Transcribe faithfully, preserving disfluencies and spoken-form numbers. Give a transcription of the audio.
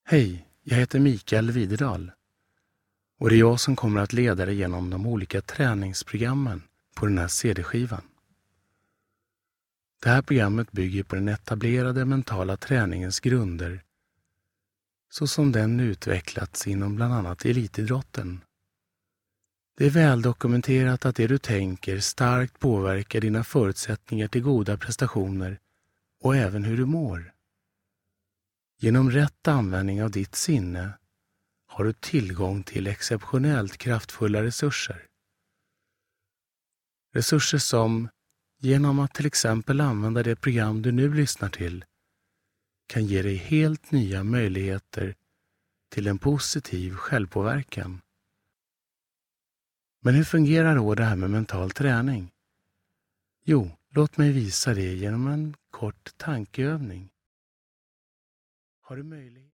Hej, jag heter Mikael Viderdal och det är jag som kommer att leda dig genom de olika träningsprogrammen på den här C D-skivan. Det här programmet bygger på den etablerade mentala träningens grunder så som den utvecklats inom bland annat elitidrotten. Det är väl dokumenterat att det du tänker starkt påverkar dina förutsättningar till goda prestationer och även hur du mår. Genom rätt användning av ditt sinne har du tillgång till exceptionellt kraftfulla resurser. Resurser som, genom att till exempel använda det program du nu lyssnar till, kan ge dig helt nya möjligheter till en positiv självpåverkan. Men hur fungerar då det här med mental träning? Jo, låt mig visa det genom en kort tankeövning. Har du möjlighet?